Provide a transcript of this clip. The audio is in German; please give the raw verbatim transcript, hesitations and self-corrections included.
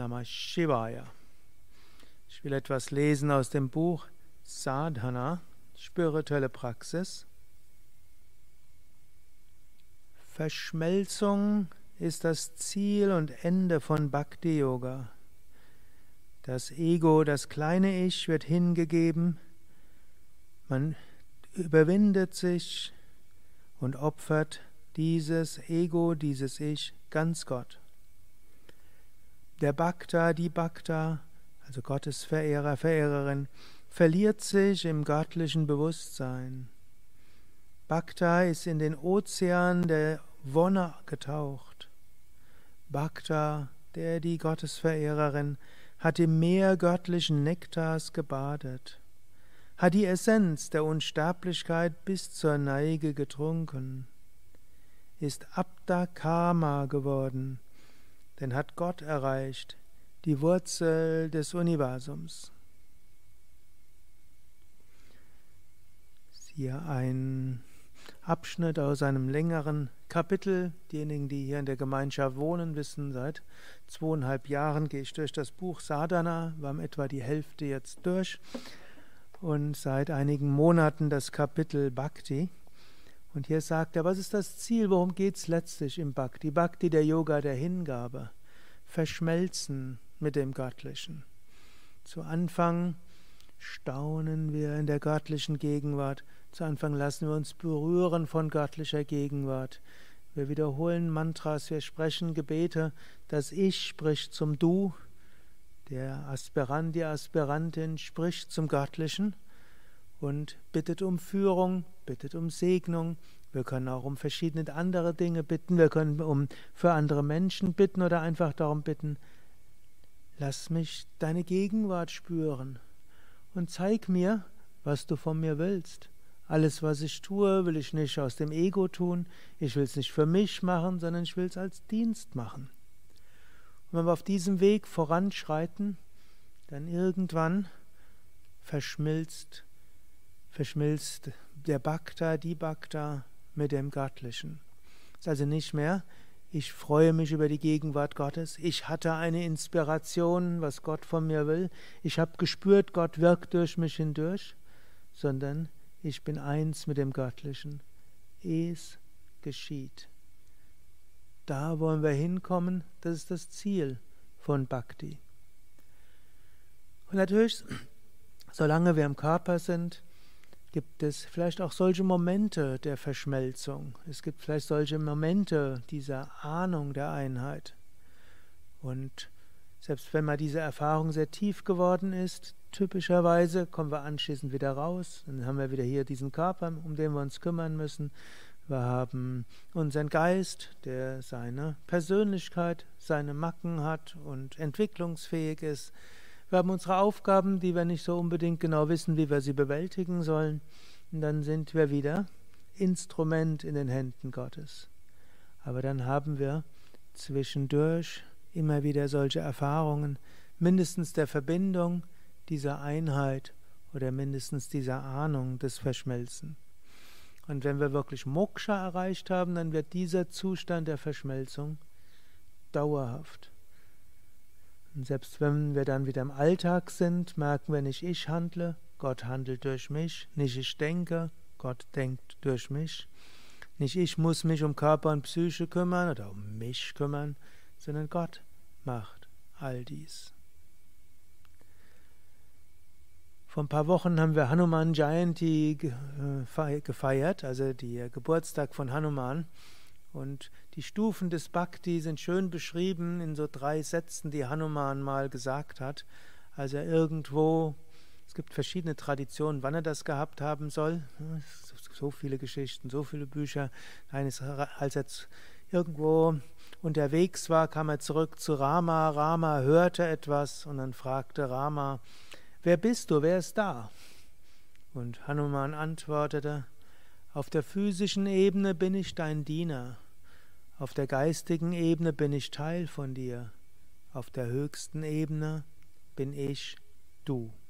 Namah Shivaya. Ich will etwas lesen aus dem Buch Sadhana, spirituelle Praxis. Verschmelzung ist das Ziel und Ende von Bhakti Yoga. Das Ego, das kleine Ich, wird hingegeben. Man überwindet sich und opfert dieses Ego, dieses Ich, ganz Gott. Der Bhakta, die Bhakta, also Gottes Verehrer, Verehrerin, verliert sich im göttlichen Bewusstsein. Bhakta ist in den Ozean der Wonne getaucht. Bhakta, der die Gottesverehrerin, hat im Meer göttlichen Nektars gebadet, hat die Essenz der Unsterblichkeit bis zur Neige getrunken, ist Abda Kama geworden, denn hat Gott erreicht, die Wurzel des Universums. Hier ein Abschnitt aus einem längeren Kapitel. Diejenigen, die hier in der Gemeinschaft wohnen, wissen, seit zweieinhalb Jahren gehe ich durch das Buch Sadhana, wir haben etwa die Hälfte jetzt durch und seit einigen Monaten das Kapitel Bhakti. Und hier sagt er, was ist das Ziel, worum geht es letztlich im Bhakti? Bhakti, der Yoga der Hingabe, verschmelzen mit dem Göttlichen. Zu Anfang staunen wir in der göttlichen Gegenwart. Zu Anfang lassen wir uns berühren von göttlicher Gegenwart. Wir wiederholen Mantras, wir sprechen Gebete. Das Ich spricht zum Du. Der Aspirant, die Aspirantin spricht zum Göttlichen und bittet um Führung, bittet um Segnung. Wir können auch um verschiedene andere Dinge bitten. Wir können um für andere Menschen bitten oder einfach darum bitten, lass mich deine Gegenwart spüren und zeig mir, was du von mir willst. Alles, was ich tue, will ich nicht aus dem Ego tun. Ich will es nicht für mich machen, sondern ich will es als Dienst machen. Und wenn wir auf diesem Weg voranschreiten, dann irgendwann verschmilzt, verschmilzt der Bhakta, die Bhakta mit dem Göttlichen. Es ist also nicht mehr, ich freue mich über die Gegenwart Gottes, ich hatte eine Inspiration, was Gott von mir will, ich habe gespürt, Gott wirkt durch mich hindurch, sondern ich bin eins mit dem Göttlichen. Es geschieht. Da wollen wir hinkommen, das ist das Ziel von Bhakti. Und natürlich, solange wir im Körper sind, gibt es vielleicht auch solche Momente der Verschmelzung. Es gibt vielleicht solche Momente dieser Ahnung der Einheit. Und selbst wenn mal diese Erfahrung sehr tief geworden ist, typischerweise kommen wir anschließend wieder raus. Dann haben wir wieder hier diesen Körper, um den wir uns kümmern müssen. Wir haben unseren Geist, der seine Persönlichkeit, seine Macken hat und entwicklungsfähig ist. Wir haben unsere Aufgaben, die wir nicht so unbedingt genau wissen, wie wir sie bewältigen sollen. Und dann sind wir wieder Instrument in den Händen Gottes. Aber dann haben wir zwischendurch immer wieder solche Erfahrungen, mindestens der Verbindung, dieser Einheit oder mindestens dieser Ahnung des Verschmelzen. Und wenn wir wirklich Moksha erreicht haben, dann wird dieser Zustand der Verschmelzung dauerhaft. Und selbst wenn wir dann wieder im Alltag sind, merken wir nicht, ich handle, Gott handelt durch mich, nicht ich denke, Gott denkt durch mich, nicht ich muss mich um Körper und Psyche kümmern oder um mich kümmern, sondern Gott macht all dies. Vor ein paar Wochen haben wir Hanuman Jayanti gefeiert, also der Geburtstag von Hanuman. Und die Stufen des Bhakti sind schön beschrieben in so drei Sätzen, die Hanuman mal gesagt hat. Also irgendwo, es gibt verschiedene Traditionen, wann er das gehabt haben soll. So viele Geschichten, so viele Bücher. Eines, als er irgendwo unterwegs war, kam er zurück zu Rama. Rama hörte etwas und dann fragte Rama, wer bist du, wer ist da? Und Hanuman antwortete, auf der physischen Ebene bin ich dein Diener, auf der geistigen Ebene bin ich Teil von dir, auf der höchsten Ebene bin ich du.